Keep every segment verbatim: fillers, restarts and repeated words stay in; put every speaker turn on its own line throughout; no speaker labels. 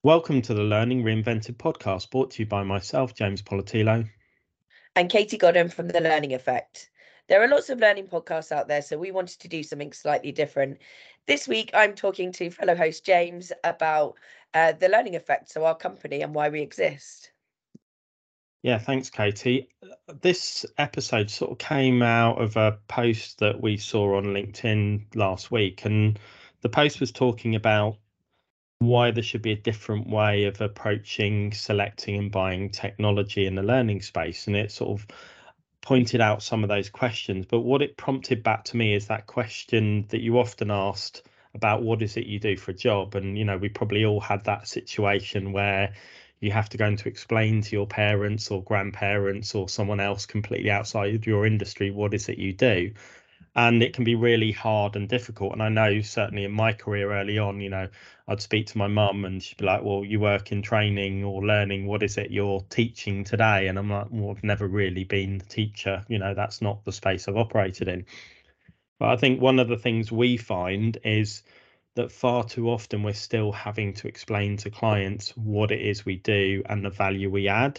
Welcome to the Learning Reinvented podcast, brought to you by myself, James Politilo.
And Katie Godden from The Learning Effect. There are lots of learning podcasts out there, so we wanted to do something slightly different. This week, I'm talking to fellow host James about uh, The Learning Effect, so our company and why we exist.
Yeah, thanks, Katie. This episode sort of came out of a post that we saw on LinkedIn last week, and the post was talking about why there should be a different way of approaching selecting and buying technology in the learning space. And it sort of pointed out some of those questions. But what it prompted back to me is that question that you often asked about what is it you do for a job. And, you know, we probably all had that situation where you have to go in to explain to your parents or grandparents or someone else completely outside of your industry what is it you do. And it can be really hard and difficult. And I know certainly in my career early on, you know, I'd speak to my mum and she'd be like, well, you work in training or learning. What is it you're teaching today? And I'm like, well, I've never really been a teacher. You know, that's not the space I've operated in. But I think one of the things we find is that far too often we're still having to explain to clients what it is we do and the value we add.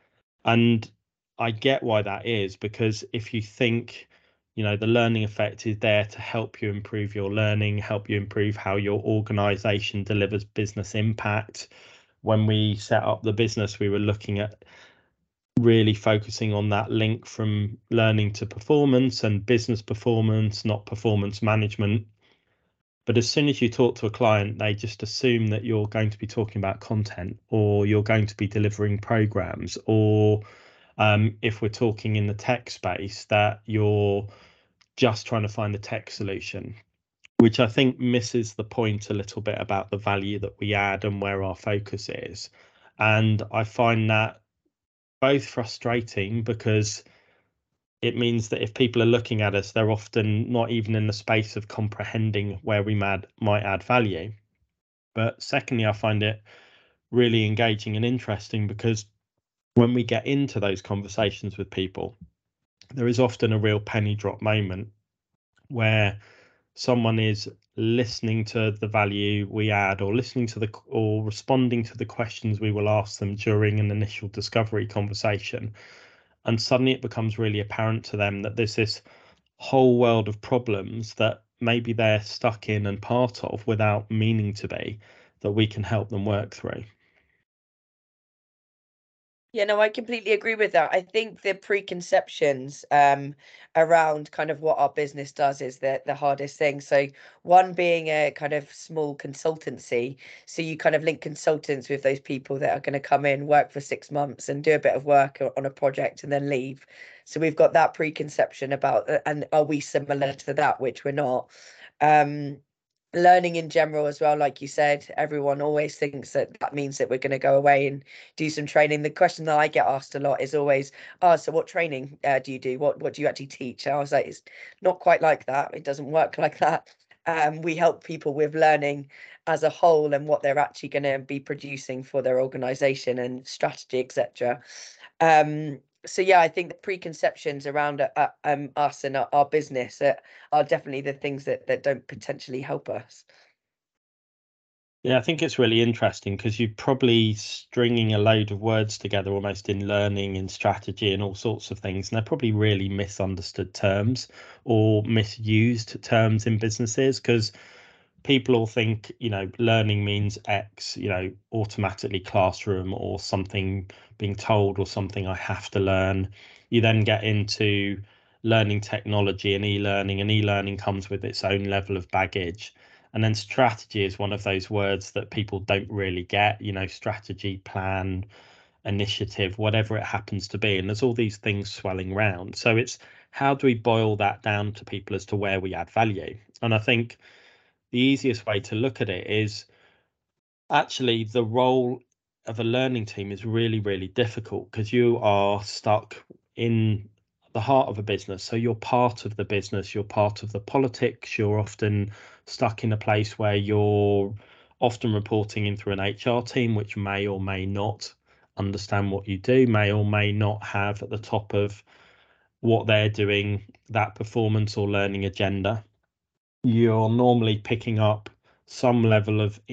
And I get why that is, because if you think, you know, the learning effect is there to help you improve your learning, help you improve how your organization delivers business impact. When we set up the business, we were looking at really focusing on that link from learning to performance and business performance, not performance management. But as soon as you talk to a client, they just assume that you're going to be talking about content or you're going to be delivering programs, or um, if we're talking in the tech space, that you're just trying to find a tech solution, which I think misses the point a little bit about the value that we add and where our focus is. And I find that both frustrating because it means that if people are looking at us, they're often not even in the space of comprehending where we mad, might add value. But secondly, I find it really engaging and interesting because when we get into those conversations with people, there is often a real penny drop moment where someone is listening to the value we add or listening to the or responding to the questions we will ask them during an initial discovery conversation, and suddenly it becomes really apparent to them that there's this whole world of problems that maybe they're stuck in and part of without meaning to be, that we can help them work through.
Yeah, no, I completely agree with that. I think the preconceptions um, around kind of what our business does is the the hardest thing. So one being a kind of small consultancy. So you kind of link consultants with those people that are going to come in, work for six months and do a bit of work o- on a project and then leave. So we've got that preconception about, uh, and are we similar to that, which we're not. Um, Learning in general as well, like you said, everyone always thinks that that means that we're going to go away and do some training. The question that I get asked a lot is always, oh, so what training uh, do you do? What what do you actually teach? And I was like, it's not quite like that. It doesn't work like that. Um, we help people with learning as a whole and what they're actually going to be producing for their organization and strategy, et cetera. Um, so yeah, I think the preconceptions around uh, uh, um, us and our, our business uh, are definitely the things that that don't potentially help us.
Yeah, I think it's really interesting because you're probably stringing a load of words together almost in learning and strategy and all sorts of things. And they're probably really misunderstood terms or misused terms in businesses, because people all think, you know, learning means X, you know, automatically classroom or something being told or something I have to learn. You then get into learning technology and e-learning, and e-learning comes with its own level of baggage. And then strategy is one of those words that people don't really get, you know, strategy, plan, initiative, whatever it happens to be. And there's all these things swelling around. So it's how do we boil that down to people as to where we add value? And I think the easiest way to look at it is actually the role of a learning team is really, really difficult because you are stuck in the heart of a business. So you're part of the business, you're part of the politics, you're often stuck in a place where you're often reporting in through an H R team, which may or may not understand what you do, may or may not have at the top of what they're doing that performance or learning agenda. You're normally picking up some level of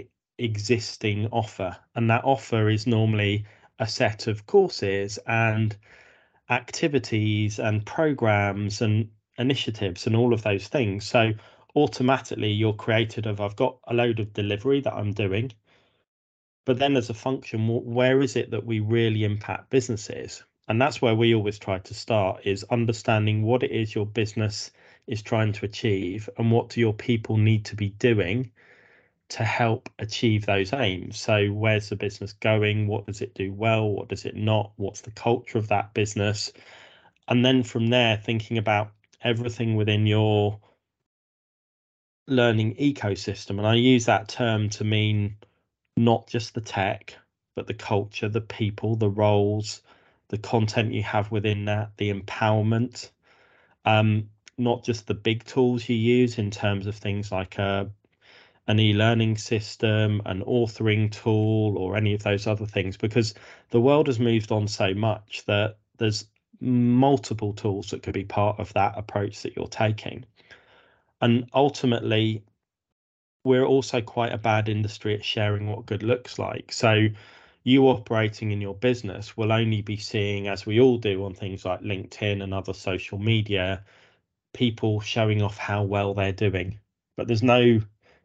existing offer, and that offer is normally a set of courses and activities and programs and initiatives and all of those things. So automatically you're created of, I've got a load of delivery that I'm doing, but then as a function, where is it that we really impact businesses? And that's where we always try to start, is understanding what it is your business is trying to achieve and what do your people need to be doing to help achieve those aims. So where's the business going? What does it do well? What does it not? What's the culture of that business? And then from there, thinking about everything within your learning ecosystem. And I use that term to mean not just the tech, but the culture, the people, the roles, the content you have within that, the empowerment, um, not just the big tools you use in terms of things like a an e-learning system, an authoring tool, or any of those other things, because the world has moved on so much that there's multiple tools that could be part of that approach that you're taking. And ultimately, we're also quite a bad industry at sharing what good looks like. So you operating in your business will only be seeing, as we all do on things like LinkedIn and other social media, people showing off how well they're doing, but there's no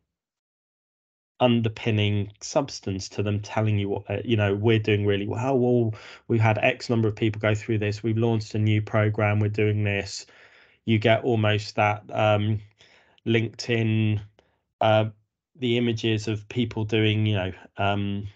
underpinning substance to them telling you what, uh, you know, we're doing really well. Well, we've had X number of people go through this. We've launched a new program. We're doing this. You get almost that um, LinkedIn, uh, the images of people doing, you know, um,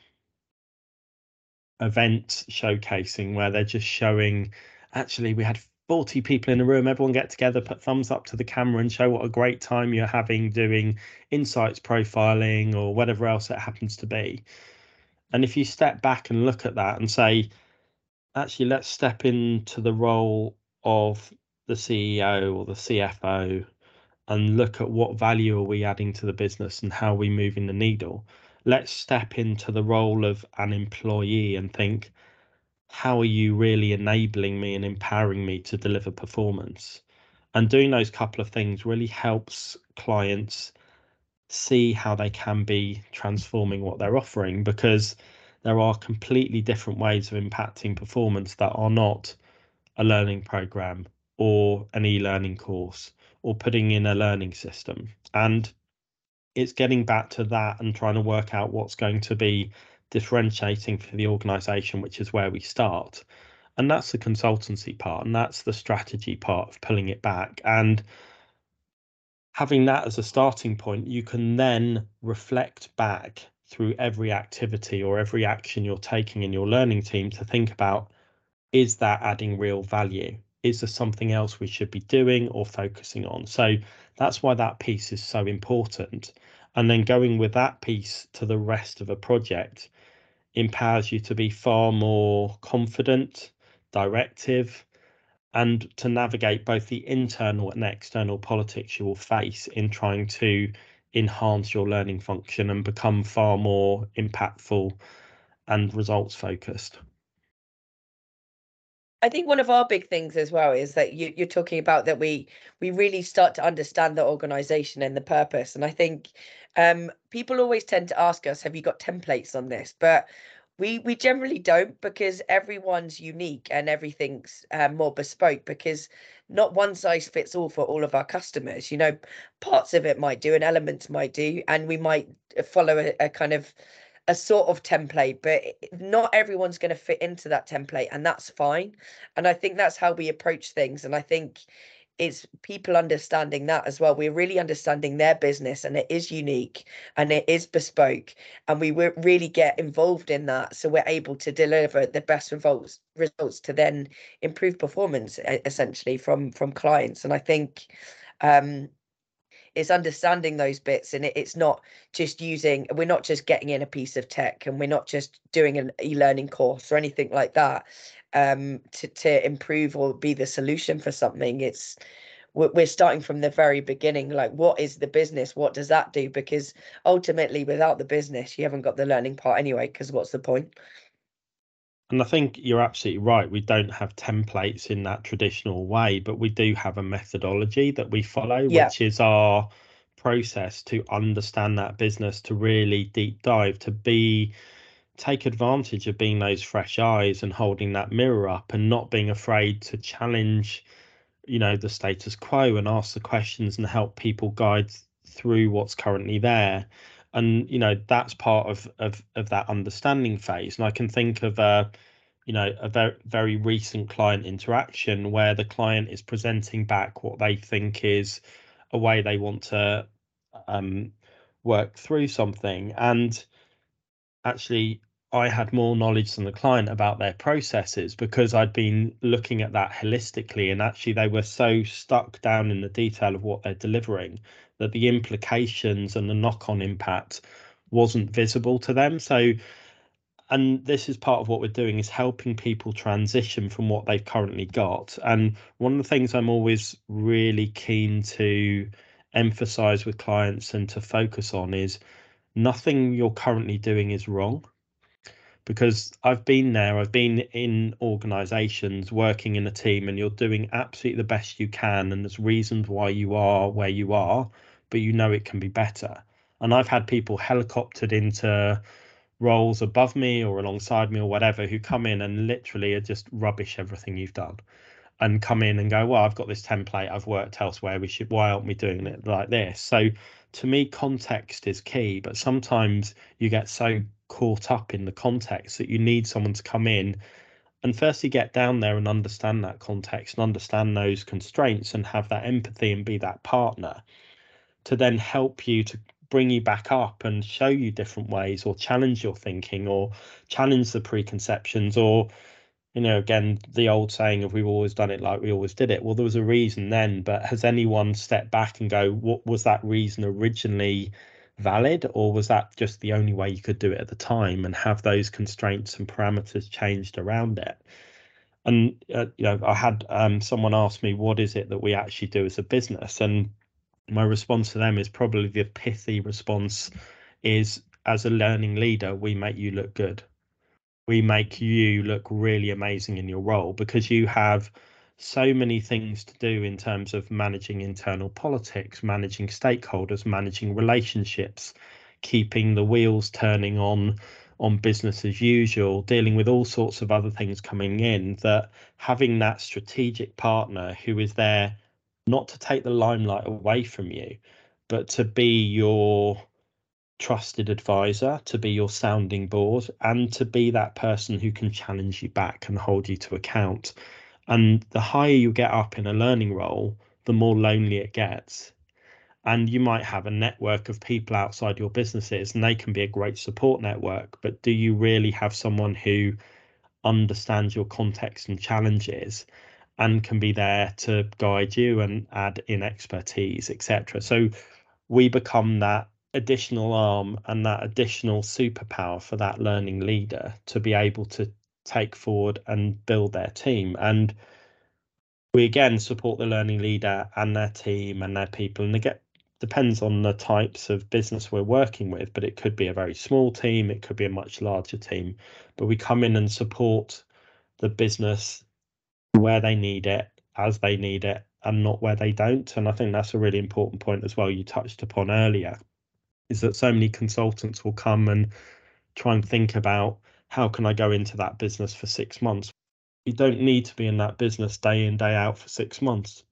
events showcasing where they're just showing, actually, we had forty people in a room, everyone get together, put thumbs up to the camera and show what a great time you're having doing insights profiling or whatever else it happens to be. And if you step back and look at that and say, actually, let's step into the role of the C E O or the C F O and look at what value are we adding to the business and how are we moving the needle. Let's step into the role of an employee and think, how are you really enabling me and empowering me to deliver performance? And doing those couple of things really helps clients see how they can be transforming what they're offering, because there are completely different ways of impacting performance that are not a learning program or an e-learning course or putting in a learning system. And it's getting back to that and trying to work out what's going to be differentiating for the organization, which is where we start. And that's the consultancy part, and that's the strategy part of pulling it back. And having that as a starting point, you can then reflect back through every activity or every action you're taking in your learning team to think about, is that adding real value? Is there something else we should be doing or focusing on? So that's why that piece is so important. And then going with that piece to the rest of a project empowers you to be far more confident, directive, and to navigate both the internal and external politics you will face in trying to enhance your learning function and become far more impactful and results focused.
I think one of our big things as well is that you, you're talking about that we we really start to understand the organization and the purpose. And I think um, people always tend to ask us, have you got templates on this? But we we generally don't, because everyone's unique and everything's um, more bespoke, because not one size fits all for all of our customers. You know, parts of it might do and elements might do, and we might follow a, a kind of a sort of template, but not everyone's going to fit into that template, and that's fine. And I think that's how we approach things. And I think it's people understanding that as well. We're really understanding their business, and it is unique and it is bespoke, and we will really get involved in that, so we're able to deliver the best results results to then improve performance essentially from from clients. And I think um it's understanding those bits, and it, it's not just using, we're not just getting in a piece of tech, and we're not just doing an e-learning course or anything like that um to, to improve or be the solution for something. It's we're starting from the very beginning, like, what is the business, what does that do? Because ultimately without the business you haven't got the learning part anyway, because what's the point?
And I think you're absolutely right. We don't have templates in that traditional way, but we do have a methodology that we follow,
Yeah.
which is our process to understand that business, to really deep dive, to be take advantage of being those fresh eyes and holding that mirror up and not being afraid to challenge, you know, the status quo and ask the questions and help people guide through what's currently there. And, you know, that's part of of of that understanding phase. And I can think of a, you know, a very very recent client interaction where the client is presenting back what they think is a way they want to um, work through something. And actually, I had more knowledge than the client about their processes because I'd been looking at that holistically, and actually they were so stuck down in the detail of what they're delivering that the implications and the knock-on impact wasn't visible to them. So, and this is part of what we're doing, is helping people transition from what they've currently got. And one of the things I'm always really keen to emphasize with clients and to focus on is nothing you're currently doing is wrong, because I've been there. I've been in organizations working in a team, and you're doing absolutely the best you can, and there's reasons why you are where you are, but you know it can be better. And I've had people helicoptered into roles above me or alongside me or whatever who come in and literally are just rubbish everything you've done, and come in and go, well, I've got this template, I've worked elsewhere, we should, why aren't we doing it like this? So to me, context is key, but sometimes you get so caught up in the context that you need someone to come in and firstly get down there and understand that context and understand those constraints and have that empathy and be that partner to then help you to bring you back up and show you different ways, or challenge your thinking, or challenge the preconceptions, or, you know, again, the old saying of we've always done it like we always did it. Well, there was a reason then, but has anyone stepped back and go, what was that reason originally valid, or was that just the only way you could do it at the time, and have those constraints and parameters changed around it? And uh, you know, I had um, someone ask me, what is it that we actually do as a business? And my response to them is probably the pithy response is, as a learning leader, we make you look good. We make you look really amazing in your role, because you have so many things to do in terms of managing internal politics, managing stakeholders, managing relationships, keeping the wheels turning on on business as usual, dealing with all sorts of other things coming in, that having that strategic partner who is there not to take the limelight away from you, but to be your trusted advisor, to be your sounding board, and to be that person who can challenge you back and hold you to account. And the higher you get up in a learning role, the more lonely it gets. And you might have a network of people outside your businesses, and they can be a great support network, but do you really have someone who understands your context and challenges and can be there to guide you and add in expertise, et cetera? So we become that additional arm and that additional superpower for that learning leader to be able to take forward and build their team. And we again support the learning leader and their team and their people, and they get depends on the types of business we're working with, but it could be a very small team, it could be a much larger team, but we come in and support the business where they need it, as they need it, and not where they don't. And I think that's a really important point as well, you touched upon earlier, is that so many consultants will come and try and think about, how can I go into that business for six months? You don't need to be in that business day in, day out for six months.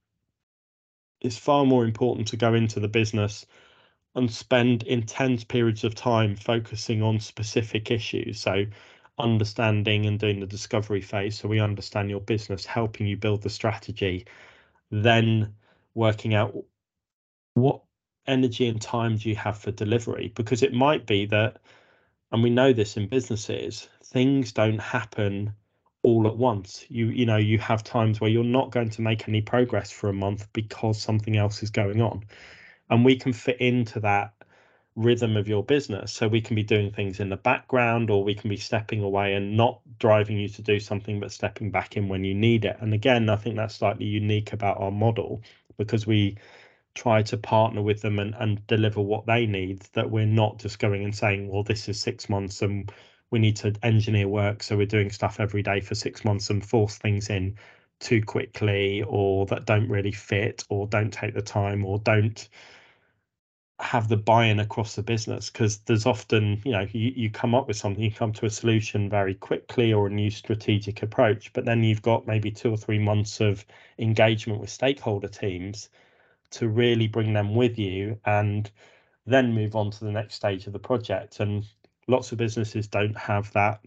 It's far more important to go into the business and spend intense periods of time focusing on specific issues. So understanding and doing the discovery phase, so we understand your business, helping you build the strategy, then working out what energy and time do you have for delivery, because it might be that, and we know this in businesses, things don't happen all at once. You you know, you have times where you're not going to make any progress for a month because something else is going on, and we can fit into that rhythm of your business. So we can be doing things in the background, or we can be stepping away and not driving you to do something, but stepping back in when you need it. And again, I think that's slightly unique about our model, because we try to partner with them and, and deliver what they need, that we're not just going and saying, well, this is six months and we need to engineer work, so we're doing stuff every day for six months and force things in too quickly, or that don't really fit, or don't take the time, or don't have the buy-in across the business, because there's often, you know, you, you come up with something, you come to a solution very quickly or a new strategic approach, but then you've got maybe two or three months of engagement with stakeholder teams to really bring them with you and then move on to the next stage of the project. And lots of businesses don't have that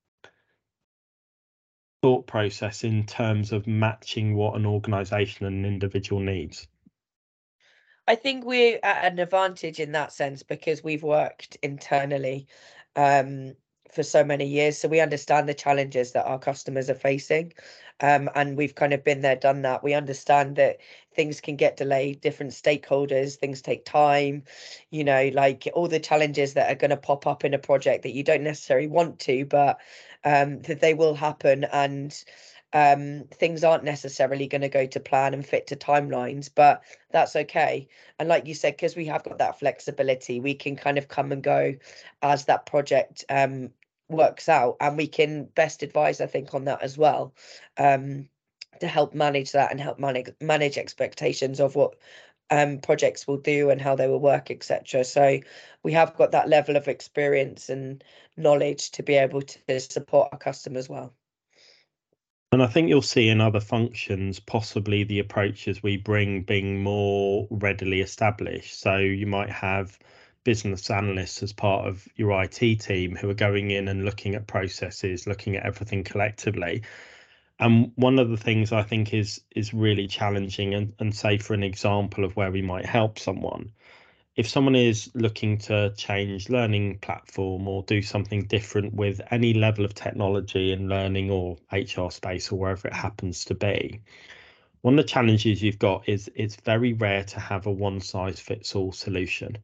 thought process in terms of matching what an organization and an individual needs.
I think we're at an advantage in that sense because we've worked internally um, for so many years. So we understand the challenges that our customers are facing. Um, and we've kind of been there, done that. We understand that things can get delayed, different stakeholders, things take time, you know, like all the challenges that are going to pop up in a project that you don't necessarily want to, but um, that they will happen. And um, things aren't necessarily going to go to plan and fit to timelines, but that's okay. And like you said, because we have got that flexibility, we can kind of come and go as that project um, works out, and we can best advise, I think, on that as well, um, to help manage that and help manage manage expectations of what um, projects will do and how they will work, et cetera. So we have got that level of experience and knowledge to be able to support our customers well.
And I think you'll see in other functions, possibly the approaches we bring being more readily established. So you might have business analysts as part of your I T team who are going in and looking at processes, looking at everything collectively. And one of the things I think is is really challenging, and, and say for an example of where we might help someone, if someone is looking to change learning platform or do something different with any level of technology in learning or H R space or wherever it happens to be, one of the challenges you've got is it's very rare to have a one size fits all solution.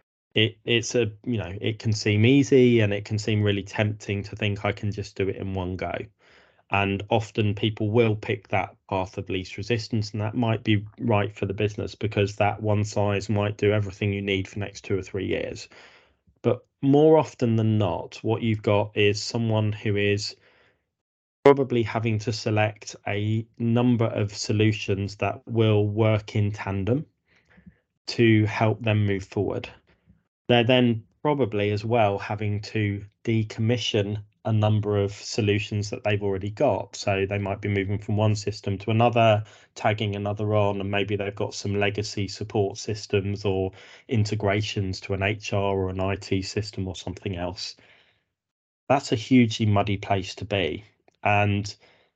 It it's a, you know, it can seem easy and it can seem really tempting to think I can just do it in one go. And often people will pick that path of least resistance, and that might be right for the business because that one size might do everything you need for the next two or three years. But more often than not, what you've got is someone who is probably having to select a number of solutions that will work in tandem to help them move forward. They're then probably as well having to decommission a number of solutions that they've already got. So they might be moving from one system to another, tagging another on, and maybe they've got some legacy support systems or integrations to an H R or an I T system or something else. That's a hugely muddy place to be. And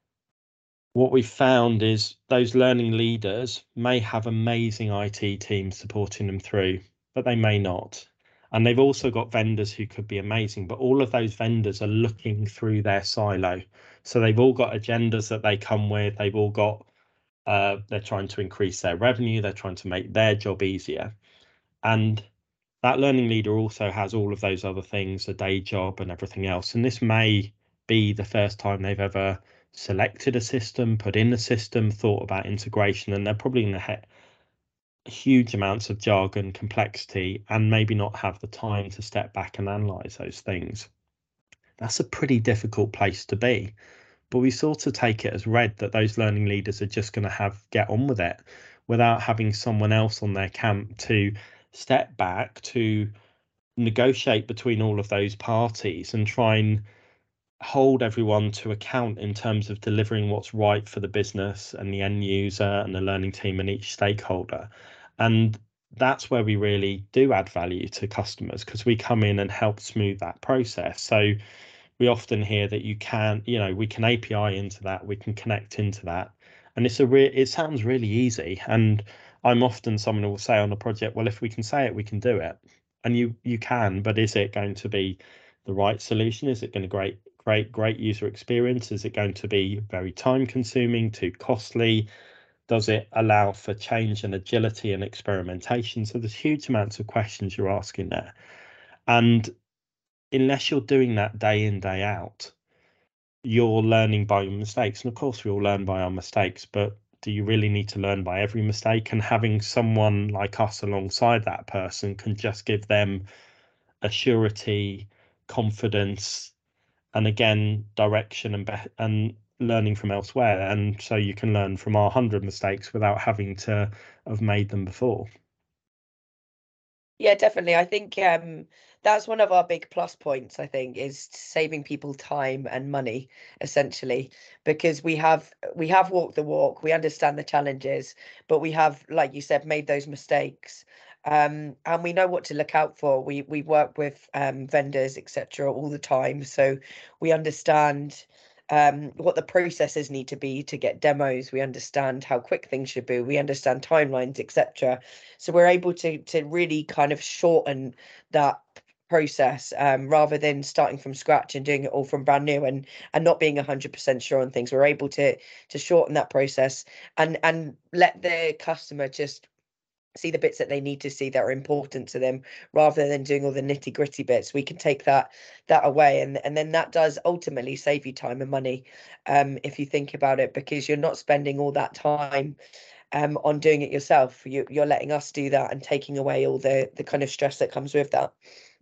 what we've found is those learning leaders may have amazing I T teams supporting them through, but they may not. And they've also got vendors who could be amazing, but all of those vendors are looking through their silo. So they've all got agendas that they come with. They've all got, uh, they're trying to increase their revenue. They're trying to make their job easier. And that learning leader also has all of those other things, a day job and everything else. And this may be the first time they've ever selected a system, put in a system, thought about integration, and they're probably going to hit huge amounts of jargon, complexity, and maybe not have the time to step back and analyze those things. That's a pretty difficult place to be. But we sort of take it as read that those learning leaders are just going to have get on with it without having someone else on their camp to step back, to negotiate between all of those parties and try and hold everyone to account in terms of delivering what's right for the business and the end user and the learning team and each stakeholder. And that's where we really do add value to customers, because we come in and help smooth that process. So we often hear that you can, you know, we can A P I into that, we can connect into that. And it's a real, it sounds really easy. And I'm often someone who will say on a project, well, if we can say it, we can do it. And you you can, but is it going to be the right solution? Is it going to create great, great user experience? Is it going to be very time consuming, too costly? Does it allow for change and agility and experimentation? So there's huge amounts of questions you're asking there. And unless you're doing that day in, day out, you're learning by your mistakes. And of course, we all learn by our mistakes, but do you really need to learn by every mistake? And having someone like us alongside that person can just give them a surety, confidence, and again, direction and be- and learning from elsewhere. And so you can learn from our hundred mistakes without having to have made them before.
Yeah, definitely. I think um, that's one of our big plus points, I think, is saving people time and money, essentially, because we have we have walked the walk, we understand the challenges, but we have, like you said, made those mistakes. Um, and we know what to look out for. We we work with um, vendors, et cetera, all the time, so we understand um, what the processes need to be to get demos. We understand how quick things should be. We understand timelines, et cetera. So we're able to to really kind of shorten that process um, rather than starting from scratch and doing it all from brand new and and not being one hundred percent sure on things. We're able to to shorten that process and and let the customer just see the bits that they need to see that are important to them rather than doing all the nitty gritty bits. We can take that that away, and and then that does ultimately save you time and money um if you think about it, because you're not spending all that time um on doing it yourself. You, you're letting us do that and taking away all the the kind of stress that comes with that.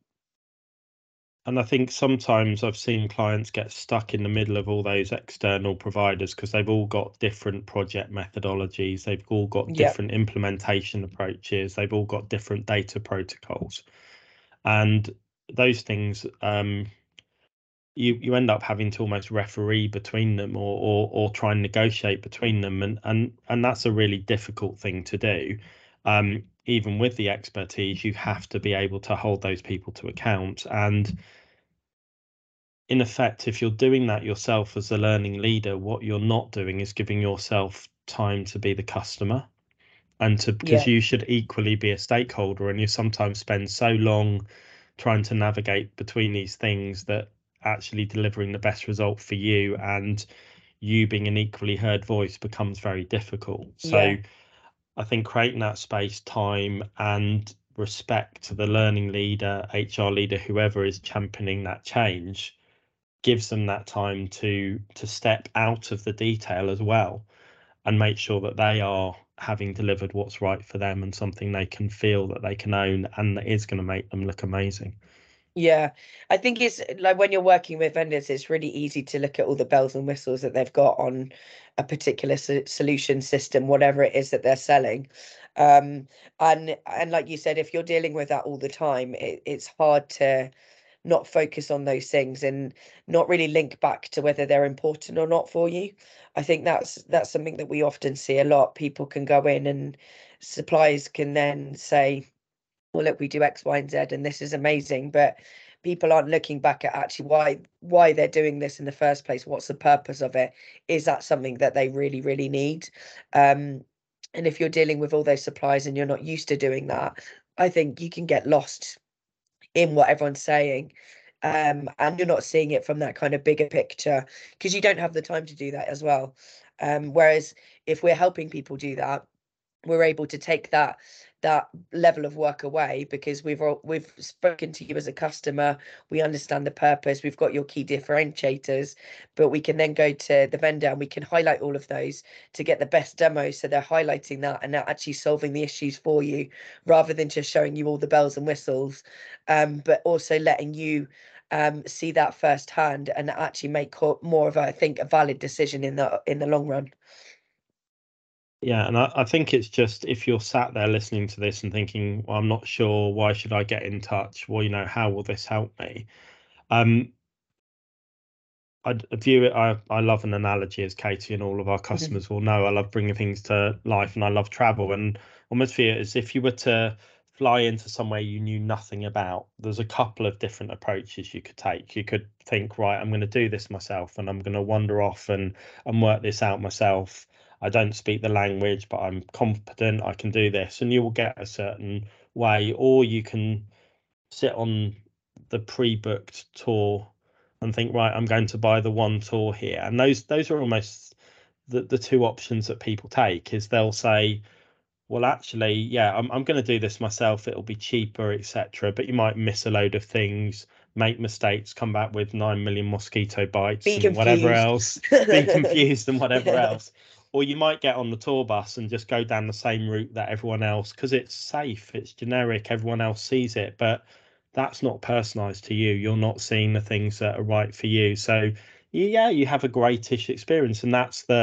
And I think sometimes I've seen clients get stuck in the middle of all those external providers because they've all got different project methodologies, they've all got
Yeah,
different implementation approaches, they've all got different data protocols. And those things, um, you you end up having to almost referee between them, or or, or try and negotiate between them, and and and that's a really difficult thing to do. Um, even with the expertise, you have to be able to hold those people to account. And in effect, if you're doing that yourself as a learning leader, what you're not doing is giving yourself time to be the customer, and to, because
yeah,
you should equally be a stakeholder, and you sometimes spend so long trying to navigate between these things that actually delivering the best result for you and you being an equally heard voice becomes very difficult. So
yeah,
I think creating that space, time, and respect to the learning leader, H R leader, whoever is championing that change, gives them that time to to step out of the detail as well and make sure that they are having delivered what's right for them and something they can feel that they can own and that is going to make them look amazing.
yeah. I think it's like when you're working with vendors, it's really easy to look at all the bells and whistles that they've got on a particular so solution system, whatever it is that they're selling. Um, and and like you said, if you're dealing with that all the time, it, it's hard to not focus on those things and not really link back to whether they're important or not for you. I think that's that's something that we often see a lot. People can go in and suppliers can then say, well, look, we do X, Y, and Z, and this is amazing, but people aren't looking back at actually why why they're doing this in the first place. What's the purpose of it? Is that something that they really, really need? Um, and if you're dealing with all those suppliers and you're not used to doing that, I think you can get lost in what everyone's saying. Um, and you're not seeing it from that kind of bigger picture because you don't have the time to do that as well. Um, whereas if we're helping people do that, we're able to take that that level of work away because we've all, we've spoken to you as a customer, we understand the purpose, we've got your key differentiators, but we can then go to the vendor and we can highlight all of those to get the best demos, so they're highlighting that and they're actually solving the issues for you rather than just showing you all the bells and whistles, um, but also letting you um, see that firsthand and actually make more of a, I think, a valid decision in the in the long run.
Yeah, and I, I think it's just if you're sat there listening to this and thinking, well, I'm not sure, why should I get in touch? Well, you know, how will this help me? Um, I view it, I, I love an analogy, as Katie and all of our customers will know. I love bringing things to life and I love travel. And almost feel it as if you were to fly into somewhere you knew nothing about, there's a couple of different approaches you could take. You could think, right, I'm going to do this myself and I'm going to wander off and, and work this out myself. I don't speak the language, but I'm confident I can do this. And you will get a certain way, or you can sit on the pre-booked tour and think, right, I'm going to buy the one tour here. And those those are almost the, the two options that people take. Is they'll say, well, actually, yeah, I'm I'm going to do this myself, it'll be cheaper, etc., but you might miss a load of things, make mistakes, come back with nine million mosquito bites
Be
and whatever
confused.
else, be confused and whatever
Yeah.
else. Or you might get on the tour bus and just go down the same route that everyone else, because it's safe, it's generic, everyone else sees it, but that's not personalized to you. You're not seeing the things that are right for you. So yeah, you have a greatish experience, and that's the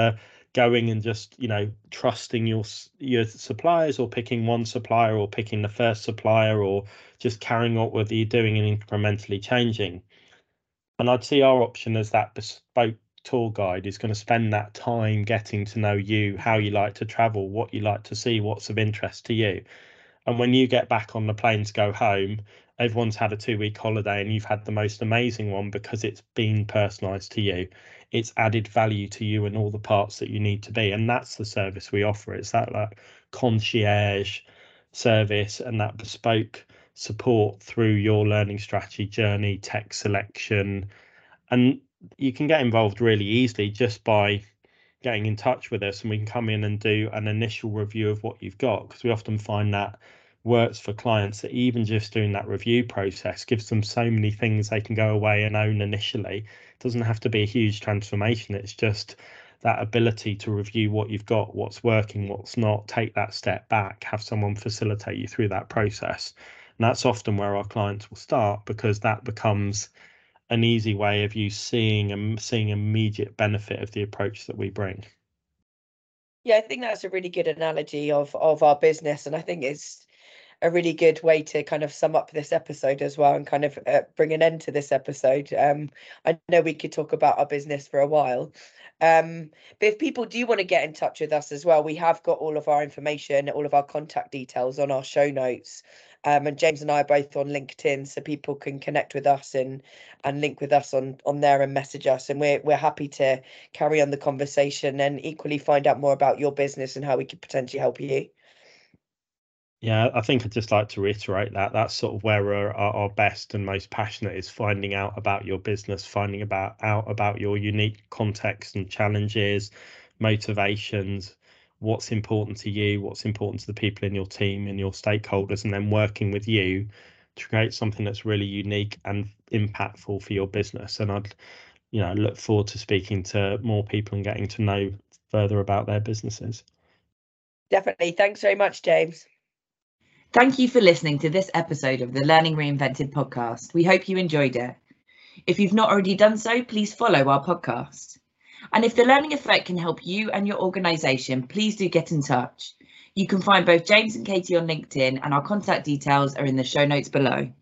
going and just, you know, trusting your your suppliers, or picking one supplier, or picking the first supplier, or just carrying on what you're doing and incrementally changing. And I'd see our option as that bespoke tour guide is going to spend that time getting to know you, how you like to travel, what you like to see, what's of interest to you. And when you get back on the plane to go home, everyone's had a two week holiday and you've had the most amazing one because it's been personalised to you. It's added value to you in all the parts that you need to be. And that's the service we offer. It's that like concierge service and that bespoke support through your learning strategy journey, tech selection. And you can get involved really easily just by getting in touch with us, and we can come in and do an initial review of what you've got, because we often find that works for clients, that even just doing that review process gives them so many things they can go away and own initially. It doesn't have to be a huge transformation. It's just that ability to review what you've got, what's working, what's not, take that step back, have someone facilitate you through that process. And that's often where our clients will start, because that becomes an easy way of you seeing and seeing immediate benefit of the approach that we bring.
Yeah, I think that's a really good analogy of of our business, and I think it's a really good way to kind of sum up this episode as well, and kind of uh, bring an end to this episode. Um, I know we could talk about our business for a while, um, but if people do want to get in touch with us as well, we have got all of our information, all of our contact details on our show notes. Um, and James and I are both on LinkedIn, so people can connect with us and and link with us on on there and message us. And we're we're happy to carry on the conversation and equally find out more about your business and how we could potentially help you.
Yeah, I think I'd just like to reiterate that that's sort of where we're our, our best and most passionate, is finding out about your business, finding about out about your unique context and challenges, motivations, what's important to you, what's important to the people in your team and your stakeholders, and then working with you to create something that's really unique and impactful for your business. And I'd, you know, look forward to speaking to more people and getting to know further about their businesses.
Definitely. Thanks very much, James.
Thank you for listening to this episode of the Learning Reinvented podcast. We hope you enjoyed it. If you've not already done so, please follow our podcast. And if the Learning Effect can help you and your organisation, please do get in touch. You can find both James and Katie on LinkedIn, and our contact details are in the show notes below.